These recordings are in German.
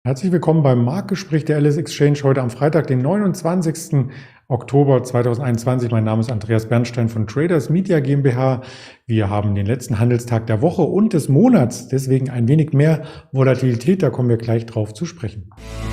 Herzlich willkommen beim Marktgespräch der Alice Exchange heute am Freitag, den 29. Oktober 2021. Mein Name ist Andreas Bernstein von Traders Media GmbH. Wir haben den letzten Handelstag der Woche und des Monats, deswegen ein wenig mehr Volatilität, da kommen wir gleich drauf zu sprechen.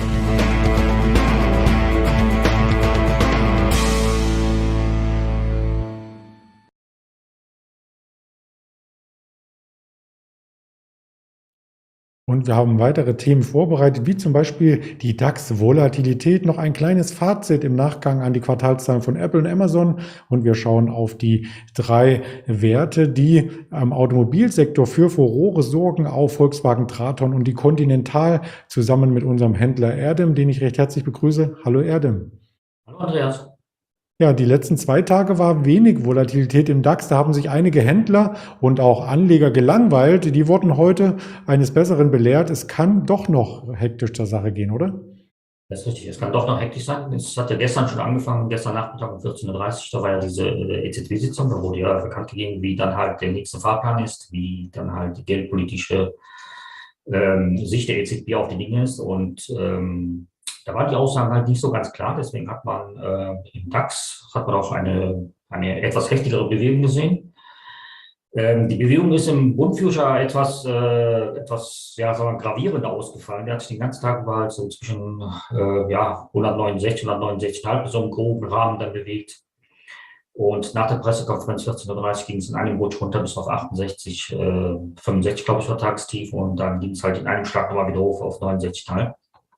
Und wir haben weitere Themen vorbereitet, wie zum Beispiel die DAX-Volatilität, noch ein kleines Fazit im Nachgang an die Quartalszahlen von Apple und Amazon. Und wir schauen auf die drei Werte, die am Automobilsektor für Furore sorgen, auf Volkswagen Traton und die Continental, zusammen mit unserem Händler Erdem, den ich recht herzlich begrüße. Hallo Erdem. Hallo Andreas. Ja, die letzten 2 Tage war wenig Volatilität im DAX. Da haben sich einige Händler und auch Anleger gelangweilt. Die wurden heute eines Besseren belehrt. Es kann doch noch hektisch zur Sache gehen, oder? Das ist richtig. Es kann doch noch hektisch sein. Es hat ja gestern schon angefangen, gestern Nachmittag um 14:30 Uhr, da war ja diese EZB-Sitzung, da wurde ja bekannt gegeben, wie dann halt der nächste Fahrplan ist, wie dann halt die geldpolitische Sicht der EZB auf die Dinge ist. Und da waren die Aussagen halt nicht so ganz klar. Deswegen hat man im DAX hat man auch eine etwas heftigere Bewegung gesehen. Die Bewegung ist im Bund-Future etwas ja, sagen wir, gravierender ausgefallen. Der hat sich den ganzen Tag über halt so zwischen 169, 169,5 so im groben Rahmen dann bewegt. Und nach der Pressekonferenz 14:30 Uhr ging es in einem Rutsch runter bis auf 68, 65, glaube ich, war Tagestief. Und dann ging es halt in einem Schlag nochmal wieder hoch auf 69,5.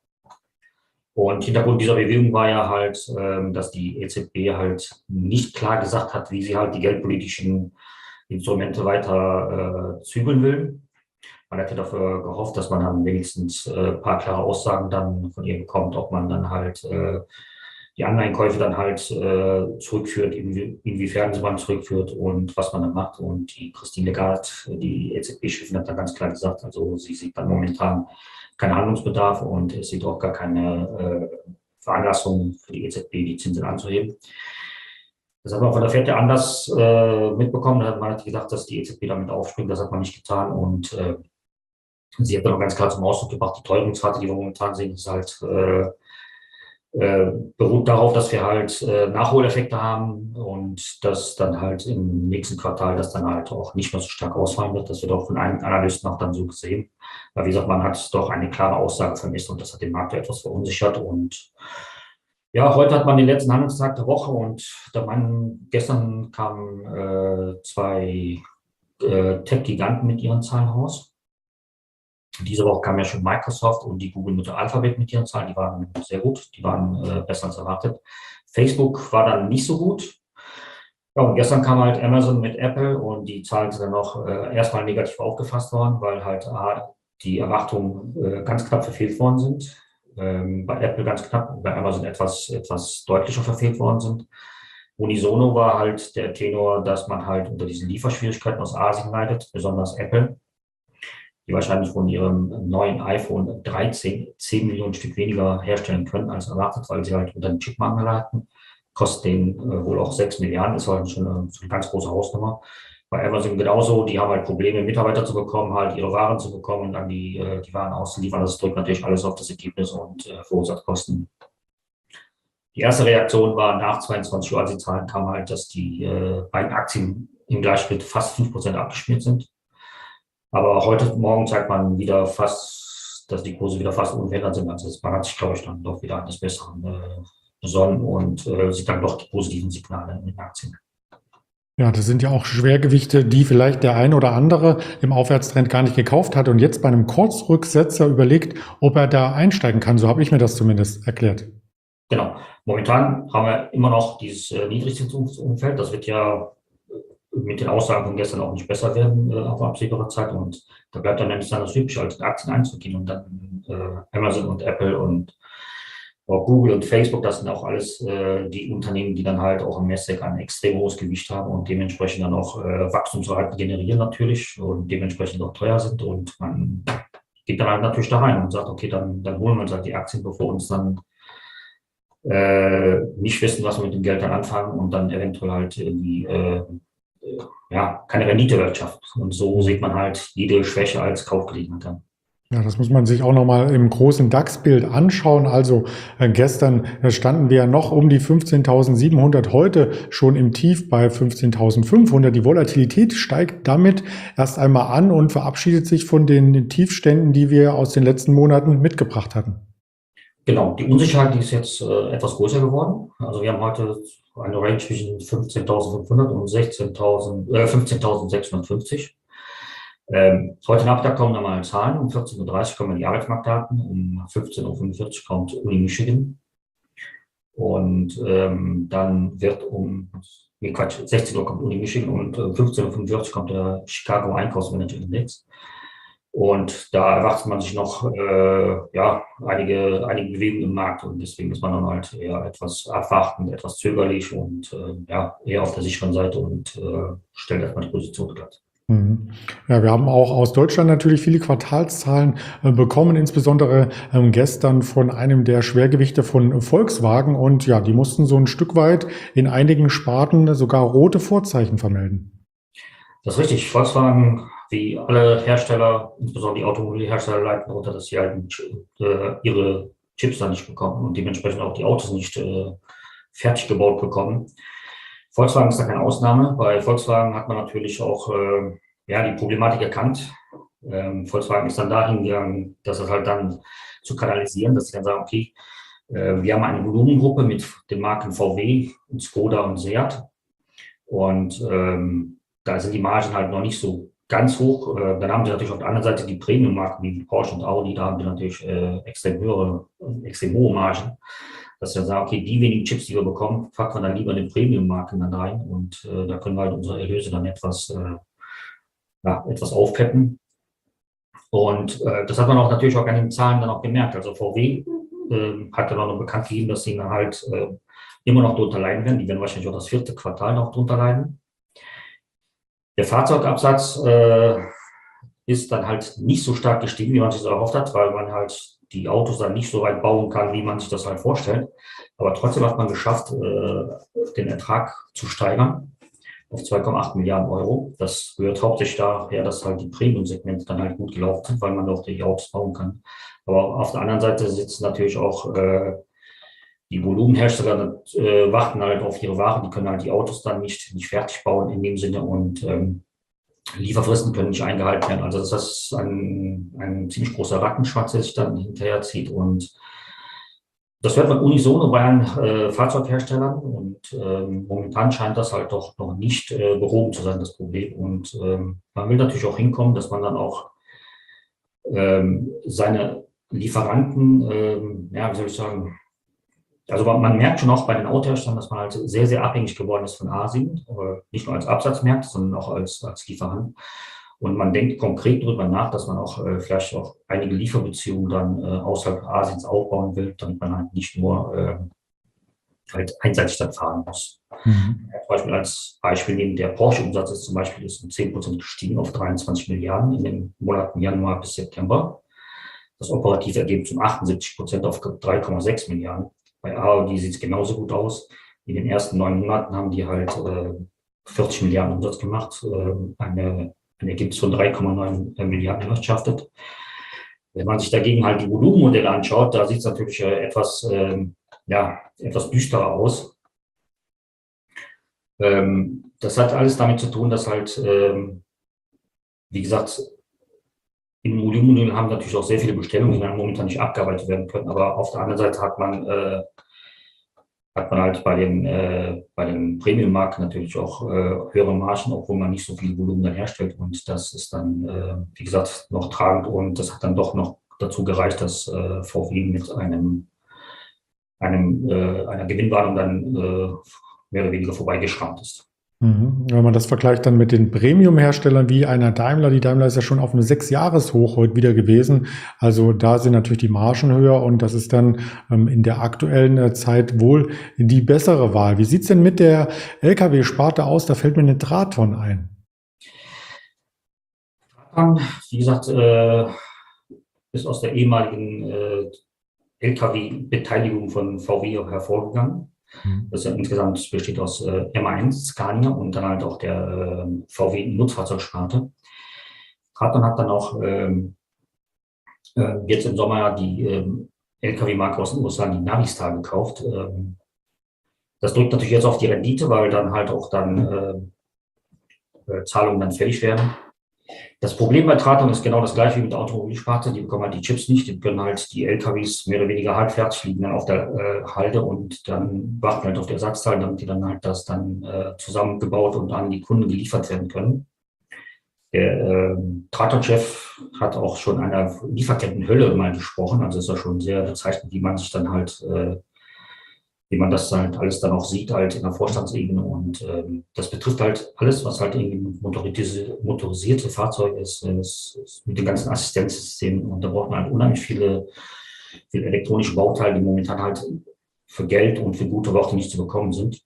Und Hintergrund dieser Bewegung war ja halt, dass die EZB halt nicht klar gesagt hat, wie sie halt die geldpolitischen Instrumente weiter zügeln will. Man hätte dafür gehofft, dass man dann wenigstens ein paar klare Aussagen dann von ihr bekommt, ob man dann halt die Anleihenkäufe dann halt zurückführt, inwiefern sie man zurückführt und was man dann macht. Und die Christine Lagarde, die EZB-Chefin, hat da ganz klar gesagt, also sie sieht dann momentan keinen Handlungsbedarf und es sieht auch gar keine Veranlassung für die EZB, die Zinsen anzuheben. Das hat man von der FED ja anders mitbekommen. Man hat gesagt, dass die EZB damit aufspringt. Das hat man nicht getan. Und sie hat dann auch ganz klar zum Ausdruck gebracht, die Teuerungsrate, die wir momentan sehen, ist halt, beruht darauf, dass wir halt Nachholeffekte haben und dass dann halt im nächsten Quartal das dann halt auch nicht mehr so stark ausfallen wird. Das wird auch von einigen Analysten auch dann so gesehen. Weil, wie gesagt, man hat doch eine klare Aussage vermisst und das hat den Markt etwas verunsichert. Und ja, heute hat man den letzten Handelstag der Woche und gestern kamen zwei Tech-Giganten mit ihren Zahlen raus. Diese Woche kam ja schon Microsoft und die Google-Mutter Alphabet mit ihren Zahlen. Die waren sehr gut, die waren besser als erwartet. Facebook war dann nicht so gut. Ja, und gestern kam halt Amazon mit Apple und die Zahlen sind dann noch erstmal negativ aufgefasst worden, weil halt die Erwartungen ganz knapp verfehlt worden sind. Bei Apple ganz knapp, bei Amazon etwas deutlicher verfehlt worden sind. Unisono war halt der Tenor, dass man halt unter diesen Lieferschwierigkeiten aus Asien leidet, besonders Apple, die wahrscheinlich von ihrem neuen iPhone 13 10 Millionen Stück weniger herstellen können als erwartet, weil sie halt unter den Chipmangel hatten. Kostet denen wohl auch 6 Milliarden, ist halt schon eine ganz große Hausnummer. Bei Amazon genauso, die haben halt Probleme, Mitarbeiter zu bekommen, halt ihre Waren zu bekommen und dann die Waren auszuliefern. Das drückt natürlich alles auf das Ergebnis und verursacht Kosten. Die erste Reaktion war nach 22 Uhr, als die Zahlen kamen, halt, dass die beiden Aktien im Gleichschritt fast 5% abgeschmiert sind. Aber heute Morgen zeigt man wieder dass die Kurse wieder fast unverändert sind. Also man hat sich, glaube ich, dann doch wieder eines Besseren besonnen und sieht dann doch die positiven Signale in den Aktien. Ja, das sind ja auch Schwergewichte, die vielleicht der ein oder andere im Aufwärtstrend gar nicht gekauft hat und jetzt bei einem Kurzrücksetzer überlegt, ob er da einsteigen kann. So habe ich mir das zumindest erklärt. Genau. Momentan haben wir immer noch dieses Niedrigzinsumfeld. Das wird ja mit den Aussagen von gestern auch nicht besser werden auf absehbare Zeit. Und da bleibt dann nämlich das Typische, als Aktien einzugehen und dann Amazon und Apple und auch Google und Facebook, das sind auch alles die Unternehmen, die dann halt auch im Nasdaq ein extrem hohes Gewicht haben und dementsprechend dann auch Wachstumsraten generieren natürlich und dementsprechend auch teuer sind. Und man geht dann halt natürlich da rein und sagt, okay, dann holen wir uns halt die Aktien, bevor uns dann nicht wissen, was wir mit dem Geld dann anfangen und dann eventuell halt irgendwie keine Renditewirtschaft. Und so sieht man halt jede Schwäche als Kaufgelegenheit an. Ja, das muss man sich auch noch mal im großen DAX-Bild anschauen. Also gestern standen wir ja noch um die 15.700, heute schon im Tief bei 15.500. Die Volatilität steigt damit erst einmal an und verabschiedet sich von den Tiefständen, die wir aus den letzten Monaten mitgebracht hatten. Genau, die Unsicherheit, die ist jetzt etwas größer geworden. Also wir haben heute eine Range zwischen 15.500 und 15.650. Heute Nachmittag kommen dann mal Zahlen. Um 14:30 Uhr kommen die Arbeitsmarktdaten. Um 15:45 Uhr kommt Uni Michigan. Und dann wird nee, Quatsch, 16 Uhr kommt Uni Michigan und 15:45 Uhr kommt der Chicago Einkaufsmanager-Index. Und da erwartet man sich noch ja, einige Bewegungen im Markt. Und deswegen ist man dann halt eher etwas abwartend, etwas zögerlich und ja, eher auf der sicheren Seite und stellt erstmal die Position glatt. Mhm. Ja, wir haben auch aus Deutschland natürlich viele Quartalszahlen bekommen, insbesondere gestern von einem der Schwergewichte von Volkswagen. Und ja, die mussten so ein Stück weit in einigen Sparten sogar rote Vorzeichen vermelden. Das ist richtig. Volkswagen, wie alle Hersteller, insbesondere die Automobilhersteller, leiden darunter, dass sie halt ihre Chips dann nicht bekommen und dementsprechend auch die Autos nicht fertig gebaut bekommen. Volkswagen ist da keine Ausnahme. Bei Volkswagen hat man natürlich auch ja, die Problematik erkannt. Volkswagen ist dann dahin gegangen, dass es halt dann zu kanalisieren, dass sie dann sagen, okay, wir haben eine Volumengruppe mit den Marken VW, und Skoda und Seat. Und da sind die Margen halt noch nicht so ganz hoch. Dann haben sie natürlich auf der anderen Seite die Premium-Marken wie Porsche und Audi, da haben die natürlich extrem hohe Margen. Dass wir sagen, okay, die wenigen Chips, die wir bekommen, packen wir dann lieber in den Premium-Marken dann rein und da können wir halt unsere Erlöse dann etwas aufpeppen. Und das hat man auch natürlich auch an den Zahlen dann auch gemerkt. Also VW hat dann auch noch bekannt gegeben, dass sie dann halt immer noch drunter leiden werden. Die werden wahrscheinlich auch das 4. Quartal noch drunter leiden. Der Fahrzeugabsatz ist dann halt nicht so stark gestiegen, wie man sich das erhofft hat, weil man halt die Autos dann nicht so weit bauen kann, wie man sich das halt vorstellt. Aber trotzdem hat man geschafft, den Ertrag zu steigern auf 2,8 Milliarden Euro. Das rührt hauptsächlich daher, dass halt die Premium-Segmente dann halt gut gelaufen sind, weil man auch die Autos bauen kann. Aber auf der anderen Seite sitzen natürlich auch die Volumenhersteller, warten halt auf ihre Ware. Die können halt die Autos dann nicht fertig bauen in dem Sinne und Lieferfristen können nicht eingehalten werden. Also das ist ein ziemlich großer Rattenschwanz, der sich dann hinterher zieht. Und das hört man unisono bei allen Fahrzeugherstellern. Und momentan scheint das halt doch noch nicht behoben zu sein, das Problem. Und man will natürlich auch hinkommen, dass man dann auch seine Lieferanten, ja, wie soll ich sagen, also man merkt schon auch bei den Autoherstellern, dass man halt sehr, sehr abhängig geworden ist von Asien, nicht nur als Absatzmarkt, sondern auch als Lieferant. Und man denkt konkret darüber nach, dass man auch vielleicht auch einige Lieferbeziehungen dann außerhalb Asiens aufbauen will, damit man halt nicht nur halt einseitig dann fahren muss. Mhm. Zum Beispiel als Beispiel nehmen, der Porsche-Umsatz ist zum Beispiel um 10% gestiegen auf 23 Milliarden in den Monaten Januar bis September. Das operative Ergebnis um 78% auf 3,6 Milliarden. Bei Audi sieht es genauso gut aus. In den ersten 9 Monaten haben die halt 40 Milliarden Umsatz gemacht, ein Ergebnis von 3,9 Milliarden erwirtschaftet. Wenn man sich dagegen halt die Volumenmodelle anschaut, da sieht es natürlich etwas düsterer aus. Das hat alles damit zu tun, dass halt, wie gesagt, im Volumen haben natürlich auch sehr viele Bestellungen, die dann momentan nicht abgearbeitet werden können. Aber auf der anderen Seite hat man halt bei den Premium-Marken natürlich auch höhere Margen, obwohl man nicht so viel Volumen dann herstellt. Und das ist dann, wie gesagt, noch tragend. Und das hat dann doch noch dazu gereicht, dass VW mit einer Gewinnwarnung dann mehr oder weniger vorbeigeschrammt ist. Wenn man das vergleicht dann mit den Premium-Herstellern wie einer Daimler, die Daimler ist ja schon auf einem 6-Jahres-Hoch heute wieder gewesen. Also da sind natürlich die Margen höher und das ist dann in der aktuellen Zeit wohl die bessere Wahl. Wie sieht es denn mit der Lkw-Sparte aus? Da fällt mir eine Traton ein. Wie gesagt, ist aus der ehemaligen Lkw-Beteiligung von VW hervorgegangen. Das ja insgesamt besteht aus MAN, Scania und dann halt auch der VW-Nutzfahrzeugsparte. Traton hat dann auch Jetzt im Sommer die LKW-Marke aus den USA, die Navistar, gekauft. Das drückt natürlich jetzt auf die Rendite, weil dann halt auch dann Zahlungen dann fällig werden. Das Problem bei Traton ist genau das gleiche wie mit der Automobilsparte. Die bekommen halt die Chips nicht. Die können halt die LKWs mehr oder weniger halbfertig liegen dann auf der Halde und dann warten halt auf die Ersatzteile, damit die dann halt das dann zusammengebaut und an die Kunden geliefert werden können. Der Traton-Chef hat auch schon einer Lieferkettenhölle mal gesprochen. Also ist ja schon sehr bezeichnend, wie man sich dann halt wie man das halt alles dann auch sieht, halt in der Vorstandsebene. Und das betrifft halt alles, was halt irgendwie motorisierte Fahrzeuge ist mit den ganzen Assistenzsystemen. Und da braucht man halt unheimlich viele elektronische Bauteile, die momentan halt für Geld und für gute Worte nicht zu bekommen sind.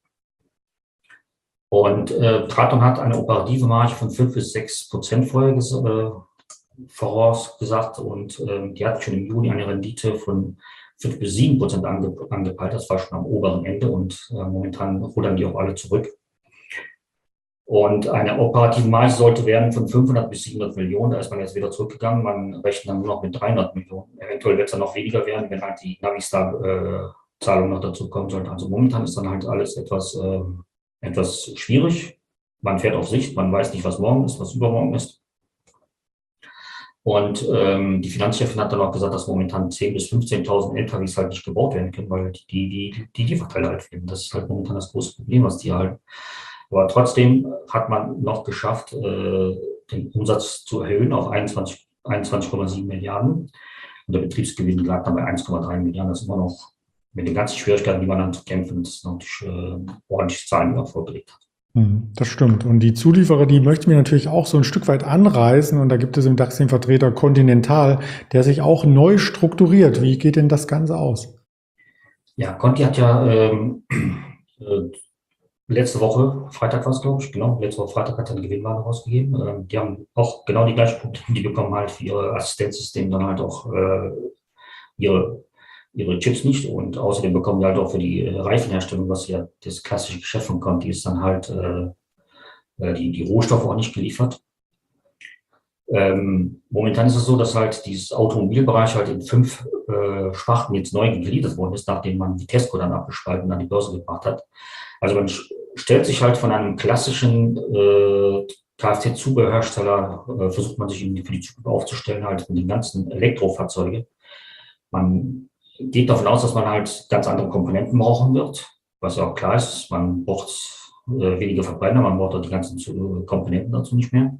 Und Traton hat eine operative Marge von 5-6% vorher vorausgesagt und die hat schon im Juni eine Rendite von 5-7% angepeilt. Das war schon am oberen Ende und momentan rudern die auch alle zurück. Und eine operative Marge sollte werden von 500-700 Millionen. Da ist man jetzt wieder zurückgegangen. Man rechnet dann nur noch mit 300 Millionen. Eventuell wird es dann noch weniger werden, wenn halt die Navistar-Zahlung noch dazu kommen sollte. Also momentan ist dann halt alles etwas schwierig. Man fährt auf Sicht, man weiß nicht, was morgen ist, was übermorgen ist. Und die Finanzchefin hat dann auch gesagt, dass momentan 10.000 bis 15.000 LKWs halt nicht gebaut werden können, weil die Lieferteile halt fehlen. Das ist halt momentan das große Problem, was die halt. Aber trotzdem hat man noch geschafft, den Umsatz zu erhöhen auf 21,7 Milliarden. Und der Betriebsgewinn lag dann bei 1,3 Milliarden. Das ist immer noch mit den ganzen Schwierigkeiten, die man dann zu kämpfen, das ist natürlich ordentliche Zahlen, die man vorgelegt hat. Das stimmt. Und die Zulieferer, die möchten wir natürlich auch so ein Stück weit anreißen. Und da gibt es im DAX den Vertreter Continental, der sich auch neu strukturiert. Wie geht denn das Ganze aus? Ja, Conti hat ja letzte Woche, Freitag war es, glaube ich, genau, letzte Woche Freitag hat er eine Gewinnwarnung rausgegeben. Die haben auch genau die gleichen Probleme, die bekommen halt für ihre Assistenzsysteme dann halt auch ihre Chips nicht und außerdem bekommen die halt auch für die Reifenherstellung, was ja das klassische Geschäft von Conti ist, dann halt die Rohstoffe auch nicht geliefert. Momentan ist es so, dass halt dieses Automobilbereich halt in 5 Sparten jetzt neu gegliedert worden ist, nachdem man Vitesco dann abgespalten und an die Börse gebracht hat. Also man stellt sich halt von einem klassischen Kfz-Zubehörhersteller, versucht man sich für die Zukunft aufzustellen, halt mit den ganzen Elektrofahrzeugen. Man geht davon aus, dass man halt ganz andere Komponenten brauchen wird, was ja auch klar ist. Man braucht weniger Verbrenner, man braucht auch die ganzen Komponenten dazu nicht mehr.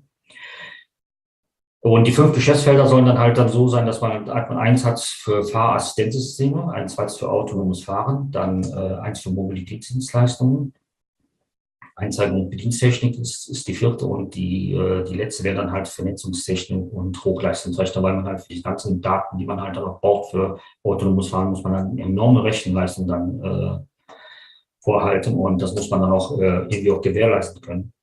Und die 5 Geschäftsfelder sollen dann halt dann so sein, dass man eins hat für Fahrassistenzsysteme, ein zweites für autonomes Fahren, dann eins für Mobilitätsdienstleistungen, Einzeigen- und Bediensttechnik ist die 4. und die letzte wäre dann halt Vernetzungstechnik und Hochleistungsrechner, weil man halt für die ganzen Daten, die man halt auch braucht für autonomes Fahren, muss man dann enorme Rechenleistung dann vorhalten und das muss man dann auch irgendwie auch gewährleisten können.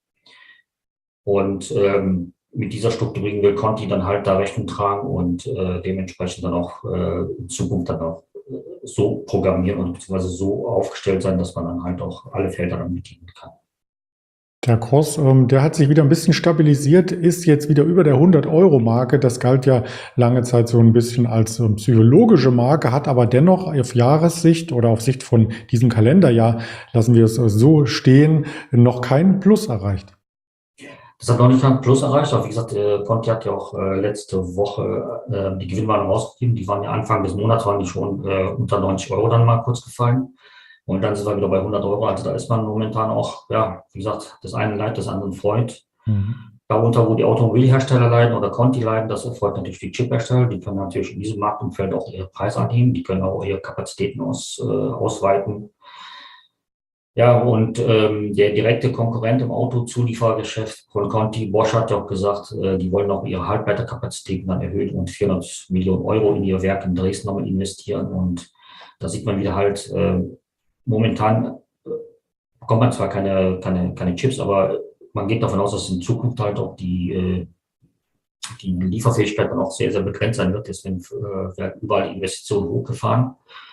Und mit dieser Strukturierung will Conti dann halt da Rechnung tragen und dementsprechend dann auch in Zukunft dann auch so programmieren und beziehungsweise so aufgestellt sein, dass man dann halt auch alle Felder dann bedienen kann. Der Kurs, der hat sich wieder ein bisschen stabilisiert, ist jetzt wieder über der 100-Euro-Marke. Das galt ja lange Zeit so ein bisschen als psychologische Marke, hat aber dennoch auf Jahressicht oder auf Sicht von diesem Kalenderjahr, lassen wir es so stehen, noch keinen Plus erreicht. Das hat noch nicht ein Plus erreicht, aber wie gesagt, Conti hat ja auch letzte Woche die Gewinnwarnung rausgegeben. Die waren ja Anfang des Monats, waren die schon unter 90 Euro dann mal kurz gefallen. Und dann sind wir wieder bei 100 Euro. Also da ist man momentan auch, ja, wie gesagt, das eine Leid, das andere freut. Darunter, wo die Automobilhersteller leiden oder Conti leiden, das erfolgt natürlich die Chiphersteller. Die können natürlich in diesem Marktumfeld auch ihre Preise anheben. Die können auch ihre Kapazitäten ausweiten. Ja, und der direkte Konkurrent im Autozulieferergeschäft von Conti, Bosch, hat ja auch gesagt, die wollen auch ihre Halbleiterkapazitäten dann erhöhen und 400 Millionen Euro in ihr Werk in Dresden nochmal investieren. Und da sieht man wieder halt, momentan bekommt man zwar keine Chips, aber man geht davon aus, dass in Zukunft halt auch die Lieferfähigkeit dann auch sehr, sehr begrenzt sein wird. Deswegen werden überall die Investitionen hochgefahren.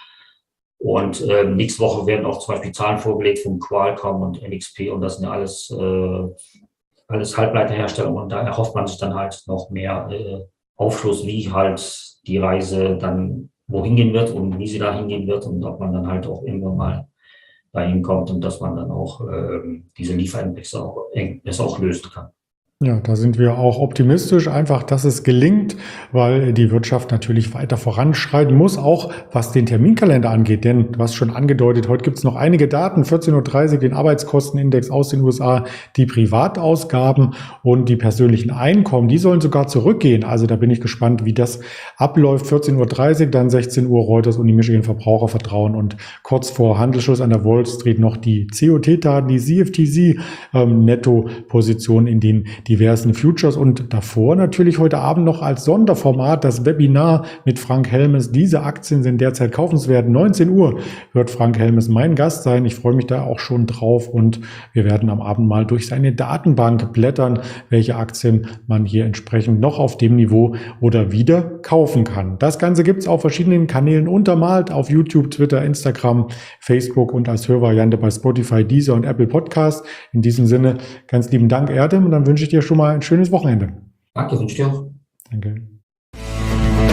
Und nächste Woche werden auch zum Beispiel Zahlen vorgelegt von Qualcomm und NXP und das sind ja alles Halbleiterhersteller und da erhofft man sich dann halt noch mehr Aufschluss, wie halt die Reise dann wohin gehen wird und wie sie da hingehen wird und ob man dann halt auch irgendwann mal dahin kommt und dass man dann auch diese Lieferengpässe auch lösen kann. Ja, da sind wir auch optimistisch, einfach, dass es gelingt, weil die Wirtschaft natürlich weiter voranschreiten muss, auch was den Terminkalender angeht. Denn du hast schon angedeutet, heute gibt es noch einige Daten, 14:30 Uhr den Arbeitskostenindex aus den USA, die Privatausgaben und die persönlichen Einkommen, die sollen sogar zurückgehen. Also da bin ich gespannt, wie das abläuft. 14:30 Uhr, dann 16 Uhr Reuters und die Michigan Verbrauchervertrauen und kurz vor Handelsschluss an der Wall Street noch die COT-Daten, die CFTC-Netto-Position in den diversen Futures und davor natürlich heute Abend noch als Sonderformat das Webinar mit Frank Helmes. Diese Aktien sind derzeit kaufenswert. 19 Uhr wird Frank Helmes mein Gast sein. Ich freue mich da auch schon drauf und wir werden am Abend mal durch seine Datenbank blättern, welche Aktien man hier entsprechend noch auf dem Niveau oder wieder kaufen kann. Das Ganze gibt es auf verschiedenen Kanälen untermalt, auf YouTube, Twitter, Instagram, Facebook und als Hörvariante bei Spotify, Deezer und Apple Podcast. In diesem Sinne ganz lieben Dank, Erdem, und dann wünsche ich dir schon mal ein schönes Wochenende. Danke, wünsche ich dir auch. Danke.